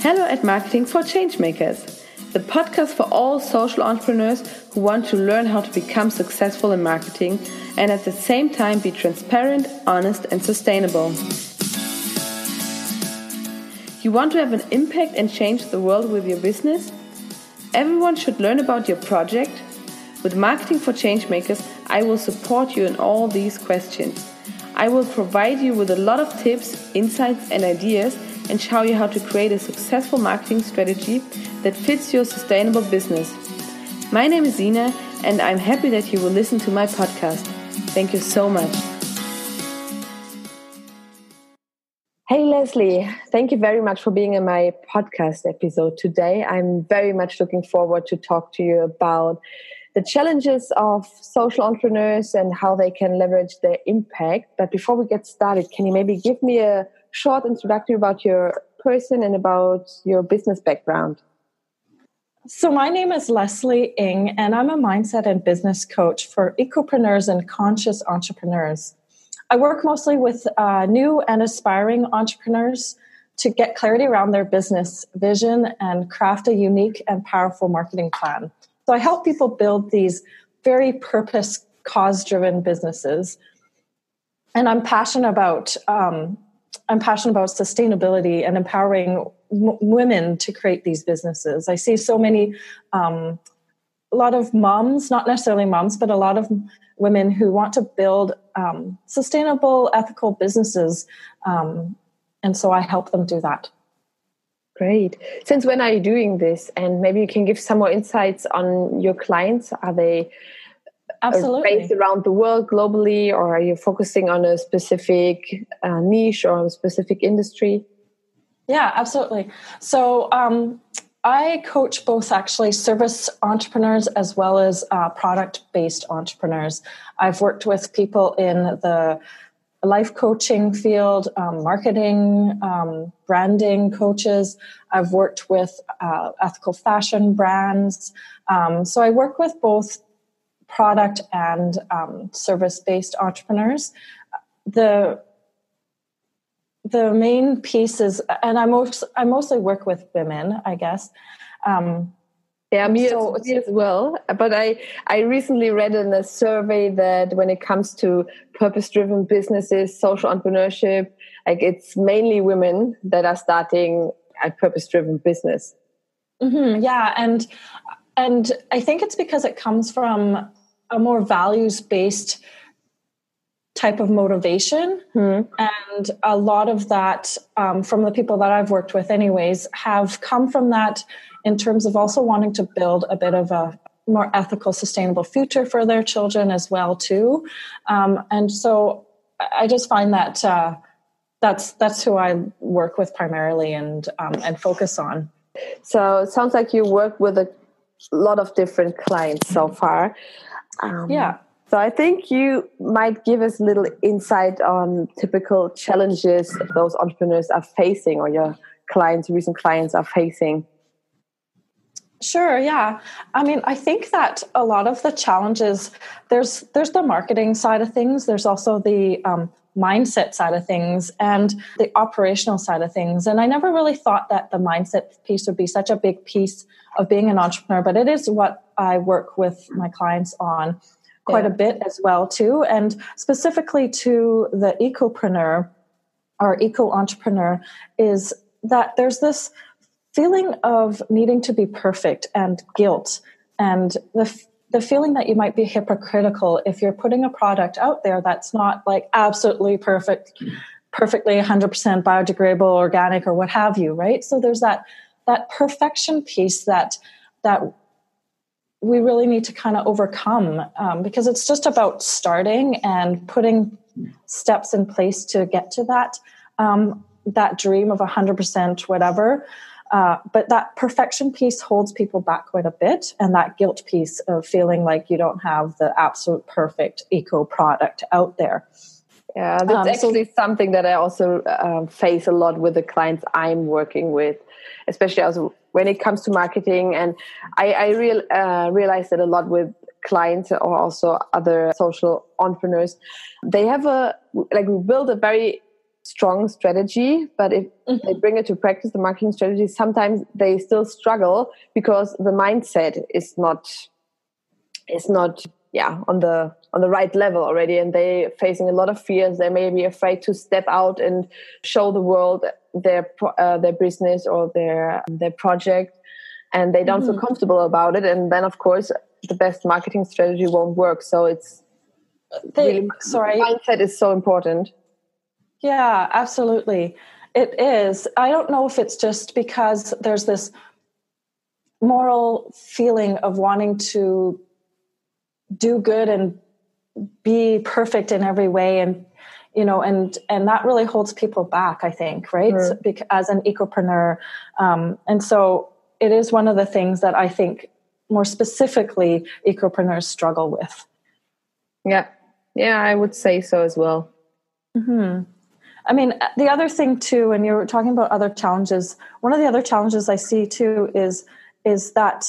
Hello at Marketing for Changemakers, the podcast for all social entrepreneurs who want to learn how to become successful in marketing and at the same time be transparent, honest, and sustainable. You want to have an impact and change the world with your business? Everyone should learn about your project. With Marketing for Changemakers, I will support you in all these questions. I will provide you with a lot of tips, insights, and ideas and show you how to create a successful marketing strategy that fits your sustainable business. My name is Zina, and I'm happy that you will listen to my podcast. Thank you so much. Hey Leslie, thank you very much for being in my podcast episode today. I'm very much looking forward to talk to you about the challenges of social entrepreneurs and how they can leverage their impact. But before we get started, can you maybe give me a short introduction about your person and about your business background? So my name is Leslie Ng, and I'm a mindset and business coach for ecopreneurs and conscious entrepreneurs. I work mostly with new and aspiring entrepreneurs to get clarity around their business vision and craft a unique and powerful marketing plan. So I help people build these very purpose, cause-driven businesses. And I'm passionate about sustainability and empowering women to create these businesses. I see so many, a lot of moms, not necessarily moms, but a lot of women who want to build sustainable, ethical businesses. And so I help them do that. Great. Since when are you doing this? And maybe you can give some more insights on your clients. Are they based around the world globally, or are you focusing on a specific niche or a specific industry? Yeah, absolutely. So I coach both actually service entrepreneurs as well as product-based entrepreneurs. I've worked with people in the life coaching field, marketing, branding coaches. I've worked with ethical fashion brands. So I work with both product and service-based entrepreneurs. The main piece is, and I mostly work with women, I guess. Me as well. But I recently read in a survey that when it comes to purpose-driven businesses, social entrepreneurship, like it's mainly women that are starting a purpose-driven business. Mm-hmm, yeah, and I think it's because it comes from a more values-based type of motivation. Mm-hmm. And a lot of that, from the people that I've worked with anyways, have come from that in terms of also wanting to build a bit of a more ethical, sustainable future for their children as well too. And so I just find that that's who I work with primarily and focus on. So it sounds like you work with a lot of different clients so far. Yeah. So I think you might give us a little insight on typical challenges those entrepreneurs are facing, or your recent clients are facing. Sure, yeah. I mean, I think that a lot of the challenges, there's the marketing side of things. There's also the mindset side of things and the operational side of things. And I never really thought that the mindset piece would be such a big piece of being an entrepreneur, but it is what I work with my clients on quite a bit as well too. And specifically to the ecopreneur or eco-entrepreneur is that there's this feeling of needing to be perfect and guilt and the feeling that you might be hypocritical if you're putting a product out there that's not like absolutely perfectly 100% biodegradable, organic, or what have you, right? So there's that perfection piece that we really need to kind of overcome because it's just about starting and putting steps in place to get to that dream of 100% whatever. But that perfection piece holds people back quite a bit, and that guilt piece of feeling like you don't have the absolute perfect eco product out there. Yeah, that's actually something that I also face a lot with the clients I'm working with, especially also when it comes to marketing. And I realize that a lot with clients or also other social entrepreneurs, they have we build a very strong strategy, but if they bring it to practice, the marketing strategy, sometimes they still struggle because the mindset is not on the right level already, and they facing a lot of fears. They may be afraid to step out and show the world their business or their project, and they don't feel comfortable about it. And then, of course, the best marketing strategy won't work. So it's mindset is so important. Yeah, absolutely. It is. I don't know if it's just because there's this moral feeling of wanting to do good and be perfect in every way, and and that really holds people back, I think, right? As an ecopreneur, and so it is one of the things that I think more specifically ecopreneurs struggle with. Yeah, I would say so as well. I mean, the other thing too, and you're talking about other challenges, one of the other challenges I see too is that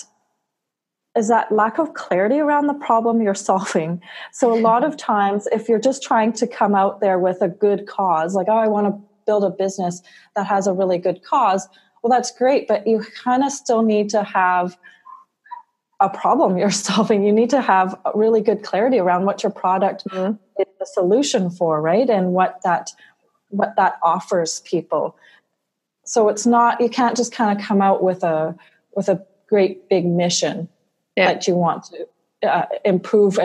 lack of clarity around the problem you're solving. So a lot of times, if you're just trying to come out there with a good cause, like, oh, I want to build a business that has a really good cause, well, that's great, but you kind of still need to have a problem you're solving. You need to have really good clarity around what your product is the solution for, right? And what that offers people. So it's not, you can't just kind of come out with a great big mission that you want to improve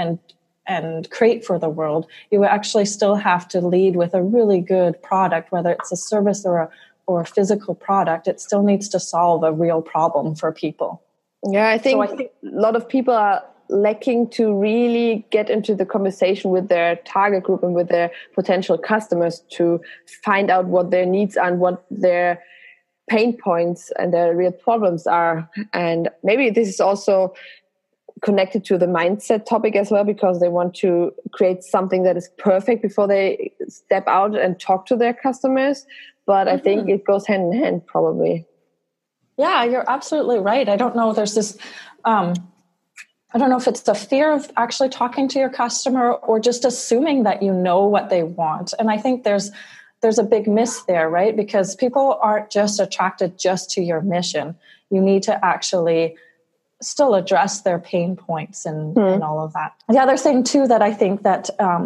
and create for the world. You actually still have to lead with a really good product, whether it's a service or a physical product. It still needs to solve a real problem for people. Yeah, I think a lot of people are lacking to really get into the conversation with their target group and with their potential customers to find out what their needs are and what their pain points and their real problems are. And maybe this is also connected to the mindset topic as well, because they want to create something that is perfect before they step out and talk to their customers. But I think it goes hand in hand, probably. Yeah, you're absolutely right. I don't know. There's this, I don't know if it's the fear of actually talking to your customer or just assuming that you know what they want. And I think there's a big miss there, right? Because people aren't just attracted just to your mission. You need to actually still address their pain points and all of that. The other thing too that I think that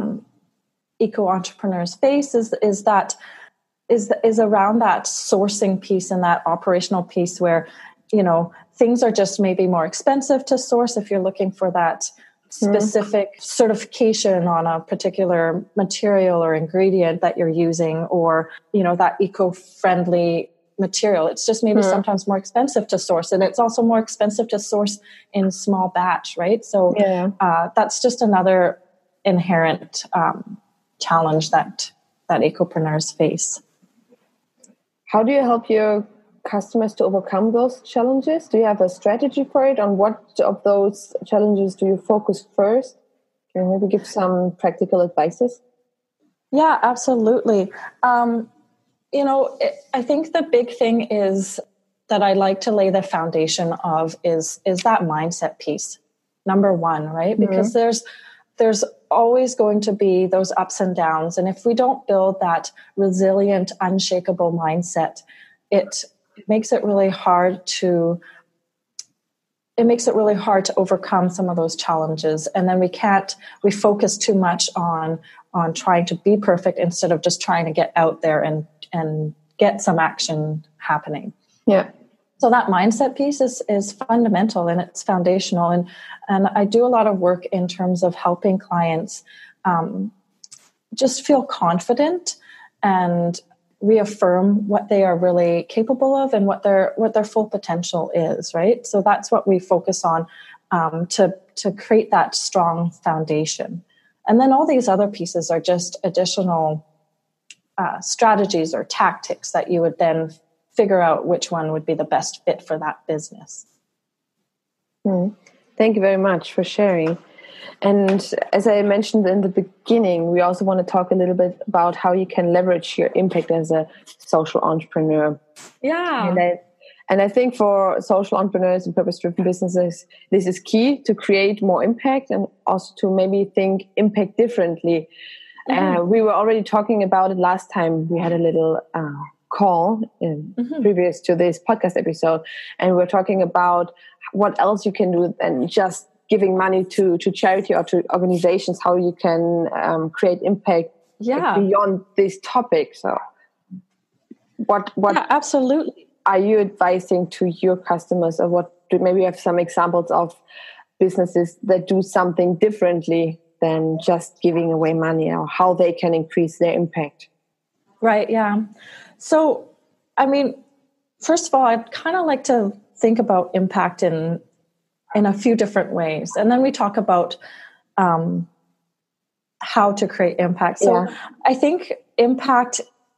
eco entrepreneurs face is around that sourcing piece and that operational piece where, things are just maybe more expensive to source if you're looking for that specific certification on a particular material or ingredient that you're using, or, that eco-friendly material. It's just maybe sometimes more expensive to source, and it's also more expensive to source in small batch, right? So that's just another inherent challenge that ecopreneurs face. How do you help your customers to overcome those challenges? Do you have a strategy for it? On what of those challenges do you focus first? Can you maybe give some practical advices? Yeah, absolutely. I think the big thing is that I like to lay the foundation of is that mindset piece. Number one, right? Because there's always going to be those ups and downs. And if we don't build that resilient, unshakable mindset, it makes it really hard to overcome some of those challenges. And then we focus too much on trying to be perfect instead of just trying to get out there and get some action happening. Yeah. So that mindset piece is fundamental and it's foundational. And I do a lot of work in terms of helping clients just feel confident and reaffirm what they are really capable of and what their full potential is, right? So that's what we focus on to create that strong foundation. And then all these other pieces are just additional strategies or tactics that you would then figure out which one would be the best fit for that business. Thank you very much for sharing. And as I mentioned in the beginning, we also want to talk a little bit about how you can leverage your impact as a social entrepreneur. Yeah. And I think for social entrepreneurs and purpose-driven businesses, this is key to create more impact and also to maybe think impact differently. We were already talking about it last time. We had a little call previous to this podcast episode, and we were talking about what else you can do than just giving money to charity or to organizations, how you can create impact beyond this topic. So what absolutely are you advising to your customers, or what maybe you have some examples of businesses that do something differently than just giving away money, or how they can increase their impact? Right, yeah. So, I mean, first of all, I'd kind of like to think about impact in a few different ways. And then we talk about how to create impact. So I think impact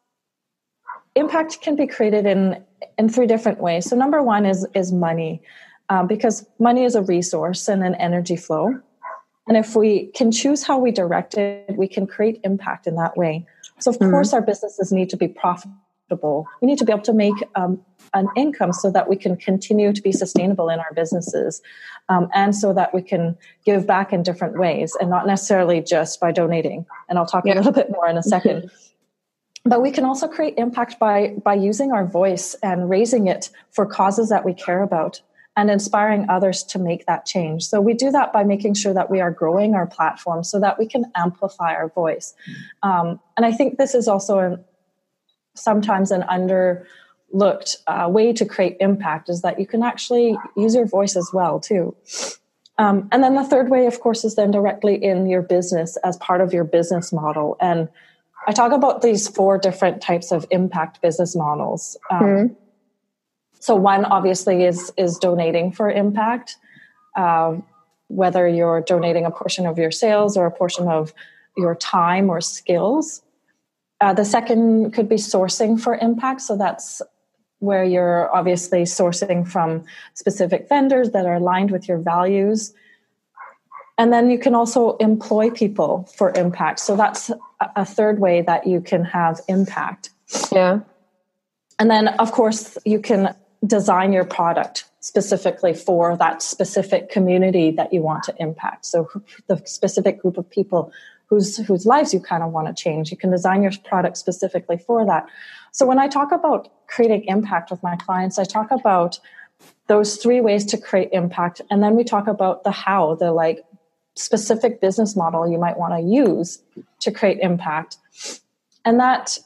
can be created in three different ways. So number one is money, because money is a resource and an energy flow. And if we can choose how we direct it, we can create impact in that way. So of course our businesses need to be profitable. We need to be able to make an income so that we can continue to be sustainable in our businesses, and so that we can give back in different ways, and not necessarily just by donating. And I'll talk a little bit more in a second. But we can also create impact by using our voice and raising it for causes that we care about and inspiring others to make that change. So we do that by making sure that we are growing our platform so that we can amplify our voice. And I think this is also sometimes an underlooked way to create impact, is that you can actually use your voice as well too. And then the third way, of course, is then directly in your business as part of your business model. And I talk about these 4 different types of impact business models. So one obviously is donating for impact, whether you're donating a portion of your sales or a portion of your time or skills. The second could be sourcing for impact. So that's where you're obviously sourcing from specific vendors that are aligned with your values. And then you can also employ people for impact. So that's a third way that you can have impact. Yeah. And then, of course, you can design your product specifically for that specific community that you want to impact. So the specific group of people whose lives you kind of want to change, you can design your product specifically for that. So when I talk about creating impact with my clients, I talk about those 3 ways to create impact. And then we talk about the how, the specific business model you might want to use to create impact. And that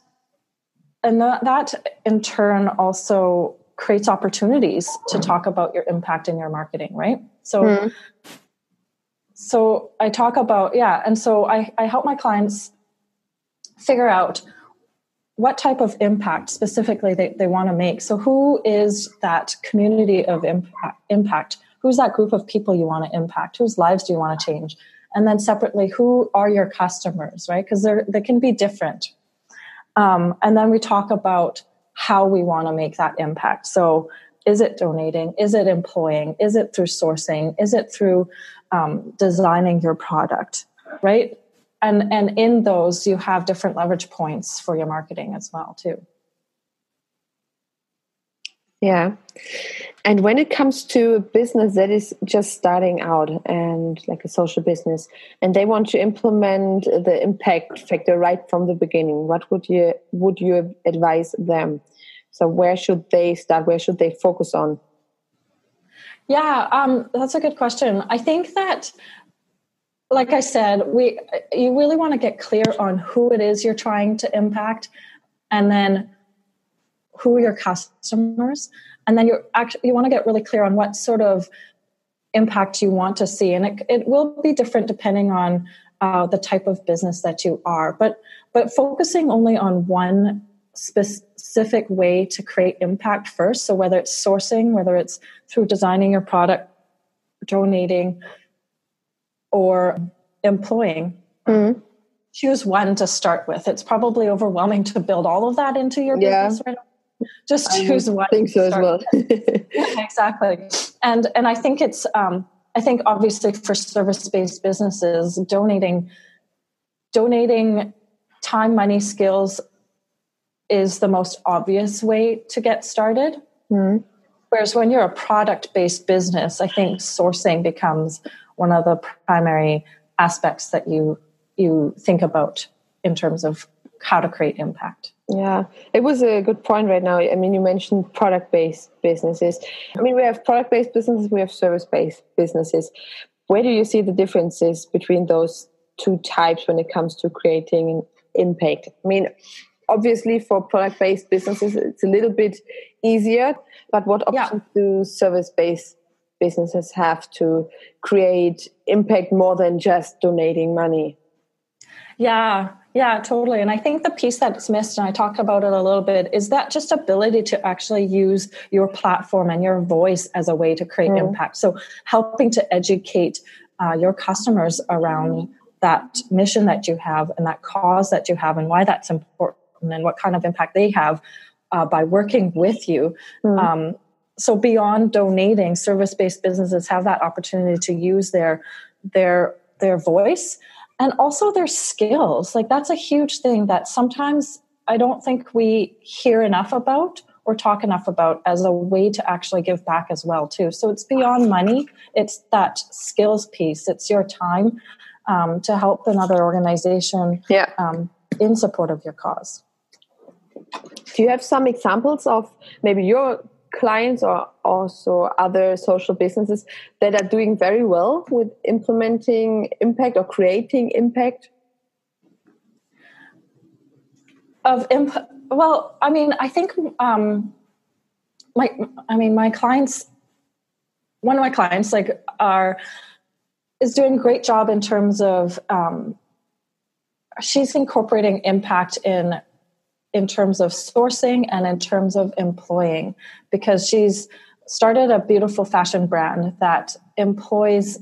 in turn also creates opportunities to talk about your impact in your marketing, right? So so I talk about, and so I help my clients figure out what type of impact specifically they want to make. So who is that community of impact? Who's that group of people you want to impact? Whose lives do you want to change? And then separately, who are your customers, right? Because they can be different. And then we talk about how we want to make that impact. So is it donating? Is it employing? Is it through sourcing? Is it through designing your product, right? And in those, you have different leverage points for your marketing as well, too. Yeah. And when it comes to a business that is just starting out and like a social business, and they want to implement the impact factor right from the beginning, what would you advise them? So where should they start? Where should they focus on? Yeah, that's a good question. I think that, like I said, you really want to get clear on who it is you're trying to impact, and then who are your customers, and then you want to get really clear on what sort of impact you want to see, and it will be different depending on the type of business that you are. But focusing only on one specific way to create impact first. So whether it's sourcing, whether it's through designing your product, donating, or employing. Choose one to start with. It's probably overwhelming to build all of that into your business right now. Just choose one. I think so as well. Yeah, exactly. And I think it's I think obviously for service-based businesses, donating time, money, skills is the most obvious way to get started. Whereas when you're a product-based business, I think sourcing becomes one of the primary aspects that you think about in terms of how to create impact. Yeah, it was a good point right now. I mean, you mentioned product-based businesses. I mean, we have product-based businesses, we have service-based businesses. Where do you see the differences between those two types when it comes to creating impact? I mean, obviously for product-based businesses, it's a little bit easier, but what options do service-based businesses have to create impact more than just donating money? Yeah, totally. And I think the piece that's missed, and I talked about it a little bit, is that just ability to actually use your platform and your voice as a way to create impact. So helping to educate your customers around that mission that you have and that cause that you have and why that's important and what kind of impact they have by working with you. So beyond donating, service-based businesses have that opportunity to use their voice and also their skills. Like, that's a huge thing that sometimes I don't think we hear enough about or talk enough about as a way to actually give back as well too. So it's beyond money. It's that skills piece. It's your time to help another organization in support of your cause. Do you have some examples of maybe your clients or also other social businesses that are doing very well with implementing impact or creating impact? Well, I mean, I think my clients, one of my clients is doing a great job in terms of she's incorporating impact in terms of sourcing and in terms of employing, because she's started a beautiful fashion brand that employs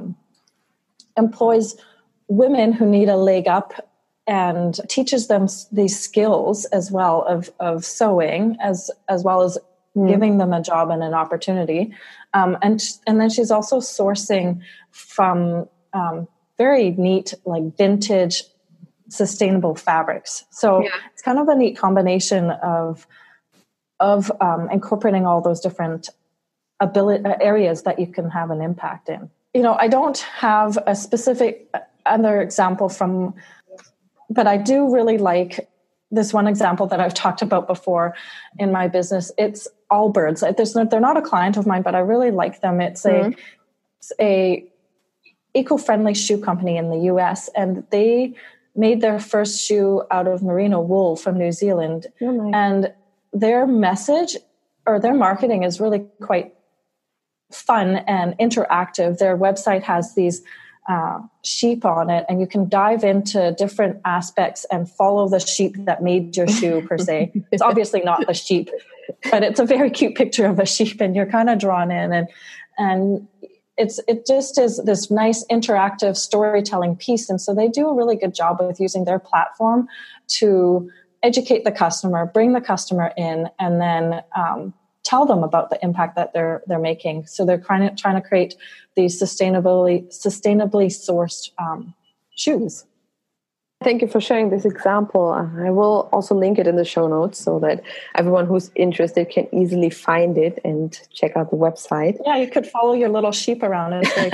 women who need a leg up and teaches them these skills as well of sewing as well as giving them a job and an opportunity. And then she's also sourcing from very neat, like vintage, sustainable fabrics. So it's kind of a neat combination of incorporating all those different areas that you can have an impact in. You know, I don't have a specific other example but I do really like this one example that I've talked about before in my business. It's Allbirds. They're not a client of mine, but I really like them. It's a eco-friendly shoe company in the US, and they made their first shoe out of merino wool from New Zealand. Oh, nice. And their message or their marketing is really quite fun and interactive. Their website has these sheep on it, and you can dive into different aspects and follow the sheep that made your shoe per se. It's obviously not the sheep, but it's a very cute picture of a sheep, and you're kind of drawn in, and it just is this nice interactive storytelling piece. And so they do a really good job with using their platform to educate the customer, bring the customer in, and then tell them about the impact that they're making. So they're trying to create these sustainably sourced shoes. Thank you for sharing this example. I will also link it in the show notes so that everyone who's interested can easily find it and check out the website. Yeah, you could follow your little sheep around. It's very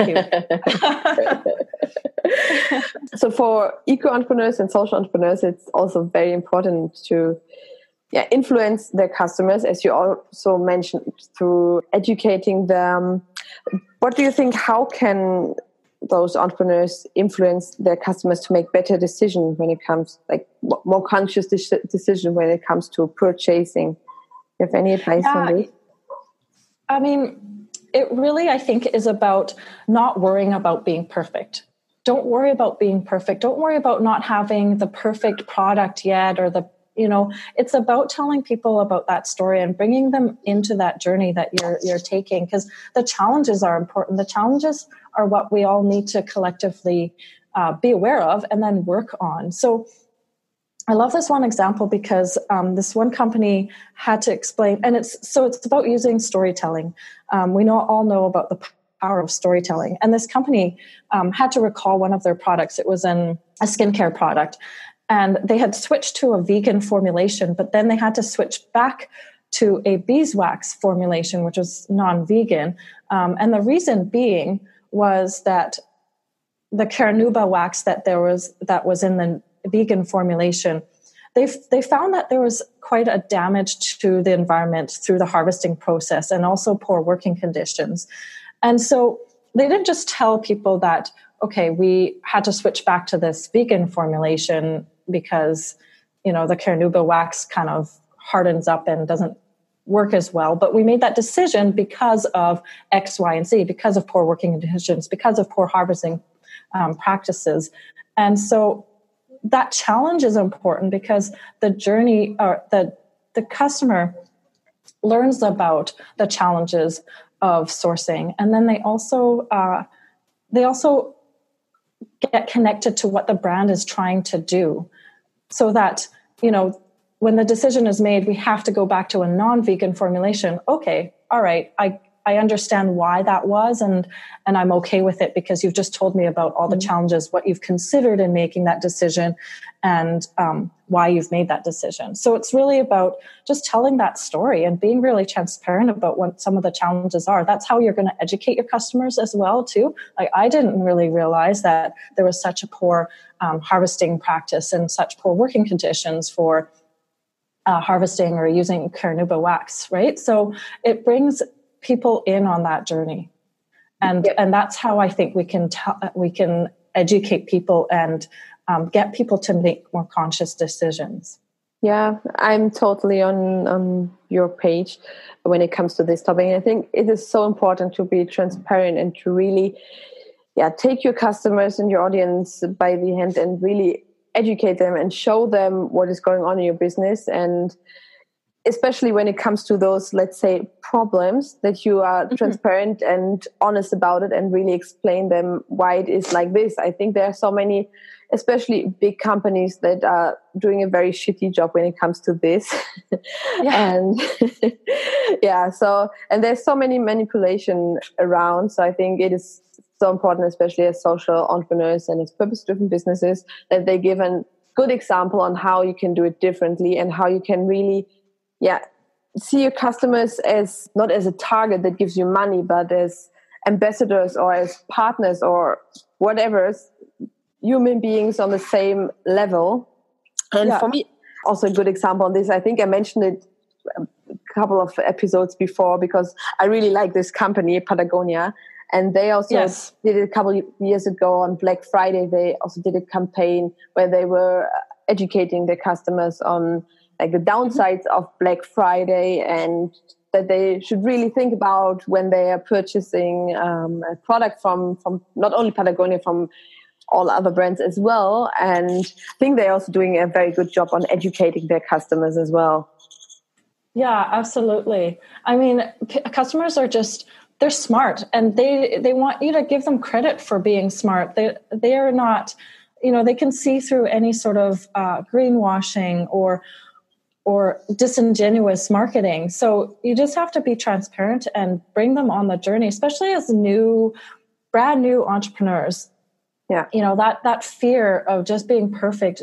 cute. So for eco-entrepreneurs and social entrepreneurs, it's also very important to influence their customers, as you also mentioned, through educating them. What do you think, how can those entrepreneurs influence their customers to make better decisions when it comes, like more conscious decision when it comes to purchasing? Do you have any advice on this? I mean, it really, I think, is about not worrying about being perfect. Don't worry about being perfect. Don't worry about not having the perfect product yet, or it's about telling people about that story and bringing them into that journey that you're taking, because the challenges are important. The challenges are what we all need to collectively be aware of and then work on. So I love this one example because this one company had to explain, and it's about using storytelling. We all know about the power of storytelling, and this company had to recall one of their products. It was a skincare product. And they had switched to a vegan formulation, but then they had to switch back to a beeswax formulation, which was non-vegan. And the reason being was that the carnauba wax that was in vegan formulation, they found that there was quite a damage to the environment through the harvesting process and also poor working conditions. And so they didn't just tell people that, okay, we had to switch back to this vegan formulation because, the carnauba wax kind of hardens up and doesn't work as well. But we made that decision because of X, Y, and Z, because of poor working conditions, because of poor harvesting practices. And so that challenge is important because the journey or the customer learns about the challenges of sourcing. And then they also get connected to what the brand is trying to do, so that, when the decision is made, we have to go back to a non-vegan formulation. Okay, all right, I understand why that was, and I'm okay with it because you've just told me about all the challenges, what you've considered in making that decision, and why you've made that decision. So it's really about just telling that story and being really transparent about what some of the challenges are. That's how you're going to educate your customers as well, too. Like, I didn't really realize that there was such a poor harvesting practice and such poor working conditions for harvesting or using carnauba wax, right? So it brings people in on that journey, and that's how I think we can educate people and get people to make more conscious decisions. Yeah, I'm totally on your page when it comes to this topic. I think it is so important to be transparent and to really, take your customers and your audience by the hand and really educate them and show them what is going on in your business. And especially when it comes to those, let's say, problems, that you are transparent and honest about it and really explain them why it is like this. I think there are so many, especially big companies, that are doing a very shitty job when it comes to this. And and there's so many manipulation around. So I think it is so important, especially as social entrepreneurs and as purpose-driven businesses, that they give a good example on how you can do it differently and how you can really see your customers as not as a target that gives you money, but as ambassadors or as partners or whatever, human beings on the same level. And for me, also a good example on this, I think I mentioned it a couple of episodes before, because I really like this company, Patagonia. And they also did it a couple of years ago on Black Friday. They also did a campaign where they were educating their customers on the downsides of Black Friday, and that they should really think about when they are purchasing a product from not only Patagonia, from all other brands as well. And I think they're also doing a very good job on educating their customers as well. Yeah, absolutely. I mean, customers are they're smart, and they want you to give them credit for being smart. They are not, they can see through any sort of greenwashing or disingenuous marketing. So you just have to be transparent and bring them on the journey, especially as brand new entrepreneurs. Yeah. That fear of just being perfect,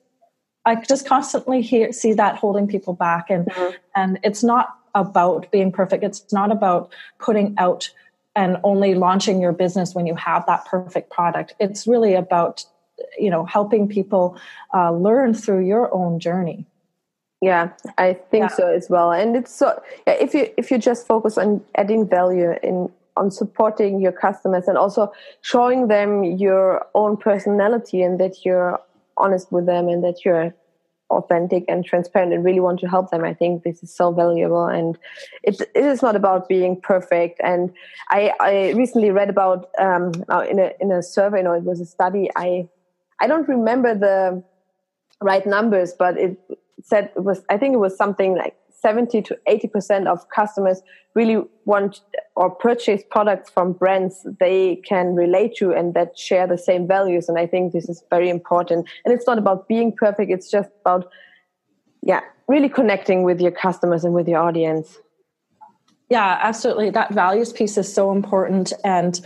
I just constantly see that holding people back. And it's not about being perfect. It's not about putting out and only launching your business when you have that perfect product. It's really about, helping people learn through your own journey. Yeah, I think so as well. And it's so, if you just focus on adding value on supporting your customers and also showing them your own personality, and that you're honest with them and that you're authentic and transparent and really want to help them, I think this is so valuable. And it is not about being perfect. And I recently read about in a survey, it was a study. I don't remember the right numbers, but it said I think it was something like 70 to 80% of customers really want or purchase products from brands they can relate to and that share the same values. And I think this is very important. And it's not about being perfect. It's just about, really connecting with your customers and with your audience. Yeah, absolutely. That values piece is so important. And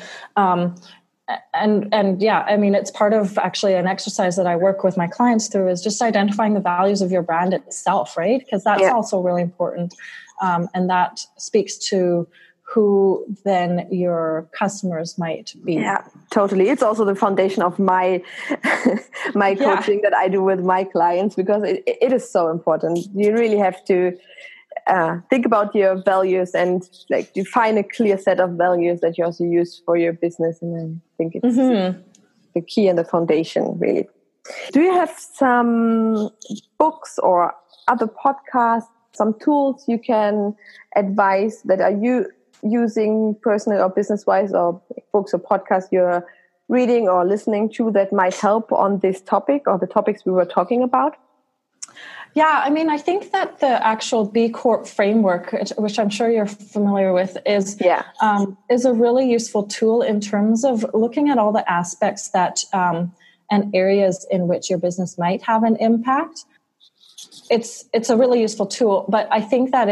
I mean, it's part of actually an exercise that I work with my clients through, is just identifying the values of your brand itself, right? Because that's also really important. And that speaks to who then your customers might be. Yeah, totally. It's also the foundation of my my coaching that I do with my clients, because it is so important. You really have to think about your values and like define a clear set of values that you also use for your business. And I think it's the key and the foundation, really. Do you have some books or other podcasts, some tools you can advise that are you using personally or business-wise, or books or podcasts you're reading or listening to that might help on this topic or the topics we were talking about? Yeah, I mean, I think that the actual B Corp framework, which I'm sure you're familiar with, is a really useful tool in terms of looking at all the aspects that and areas in which your business might have an impact. It's a really useful tool, but I think that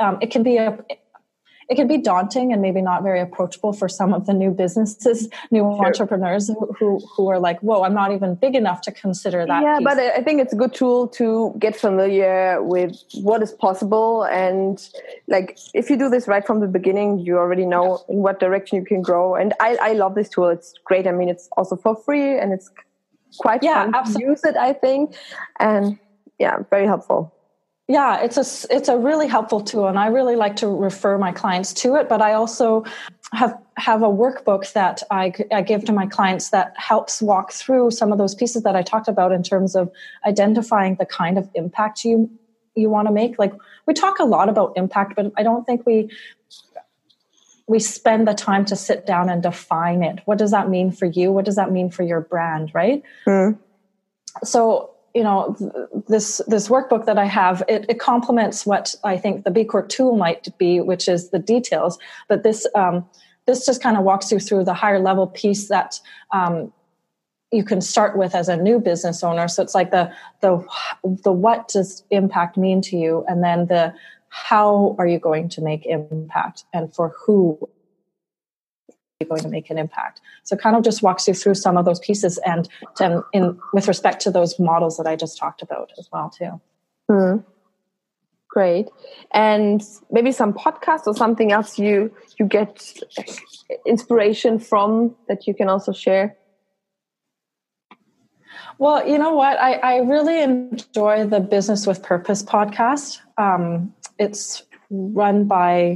it can be daunting and maybe not very approachable for some of the new entrepreneurs who are like, whoa, I'm not even big enough to consider that. Yeah, but I think it's a good tool to get familiar with what is possible. And like, if you do this right from the beginning, you already know in what direction you can grow. And I love this tool. It's great. I mean, it's also for free and it's quite fun to use it, I think. And yeah, very helpful. Yeah, it's a really helpful tool, and I really like to refer my clients to it. But I also have a workbook that I give to my clients that helps walk through some of those pieces that I talked about in terms of identifying the kind of impact you want to make. Like, we talk a lot about impact, but I don't think we spend the time to sit down and define it. What does that mean for you? What does that mean for your brand, right? So, you know, this workbook that I have, it complements what I think the B Corp tool might be, which is the details. But this just kind of walks you through the higher level piece that you can start with as a new business owner. So it's like the what does impact mean to you, and then the how are you going to make impact, and for who going to make an impact. So it kind of just walks you through some of those pieces and with respect to those models that I just talked about as well too. Great. And maybe some podcast or something else you get inspiration from that you can also share? Well, you know what? I really enjoy the Business with Purpose podcast. It's run by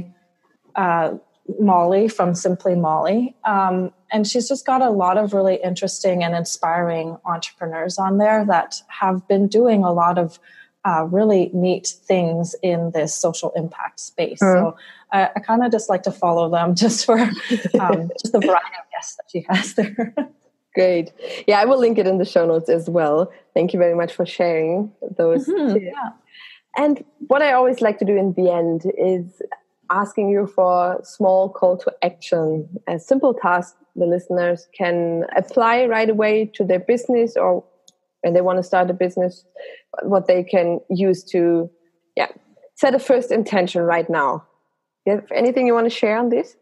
Molly from Simply Molly. And she's just got a lot of really interesting and inspiring entrepreneurs on there that have been doing a lot of really neat things in this social impact space. So I kind of just like to follow them just for just the variety of guests that she has there. Great. Yeah, I will link it in the show notes as well. Thank you very much for sharing those tips. Yeah. And what I always like to do in the end is asking you for small call to action, a simple task the listeners can apply right away to their business, or when they want to start a business, what they can use to set a first intention right now. Do you have anything you want to share on this?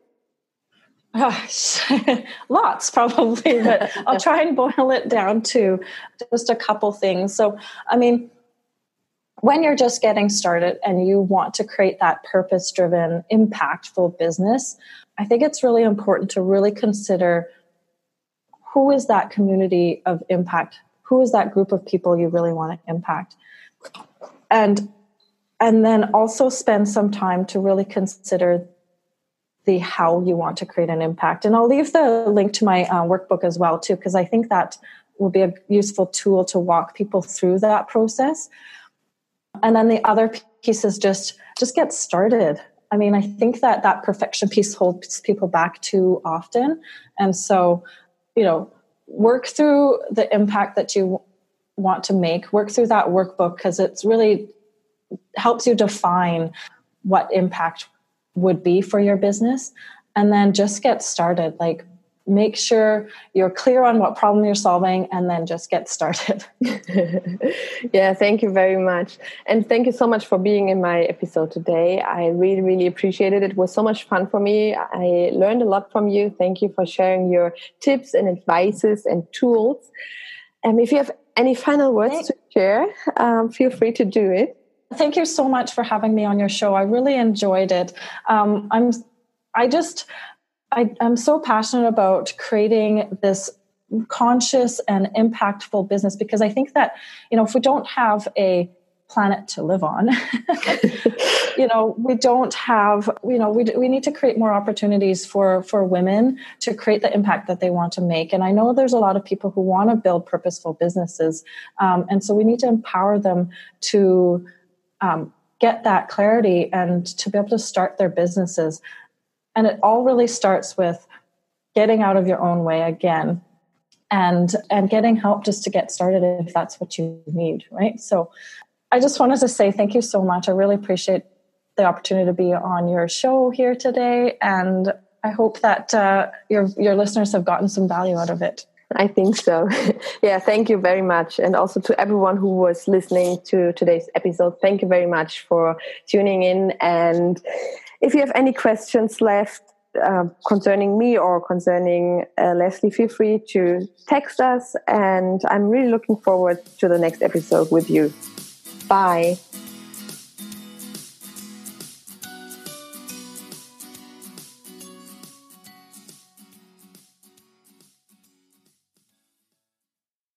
Lots probably, but I'll try and boil it down to just a couple things. So, I mean, when you're just getting started and you want to create that purpose-driven, impactful business, I think it's really important to really consider who is that community of impact? Who is that group of people you really want to impact? And then also spend some time to really consider the how you want to create an impact. And I'll leave the link to my workbook as well, too, because I think that will be a useful tool to walk people through that process. And then the other piece is just get started. I mean, I think that perfection piece holds people back too often. And so, work through the impact that you want to make, work through that workbook, because it's really helps you define what impact would be for your business. And then just get started. Like, make sure you're clear on what problem you're solving, and then just get started. Yeah, thank you very much. And thank you so much for being in my episode today. I really, really appreciated it. It was so much fun for me. I learned a lot from you. Thank you for sharing your tips and advices and tools. If you have any final words to share, feel free to do I'm so passionate about creating this conscious and impactful business, because I think that, if we don't have a planet to live on, we don't have, we need to create more opportunities for women to create the impact that they want to make. And I know there's a lot of people who want to build purposeful businesses. And so we need to empower them to get that clarity and to be able to start their businesses. And it all really starts with getting out of your own way again, and getting help just to get started if that's what you need, right? So I just wanted to say thank you so much. I really appreciate the opportunity to be on your show here today, and I hope that your listeners have gotten some value out of it. I think so. Yeah, thank you very much. And also to everyone who was listening to today's episode, thank you very much for tuning in. And if you have any questions left concerning me or concerning Leslie, feel free to text us. And I'm really looking forward to the next episode with you. Bye.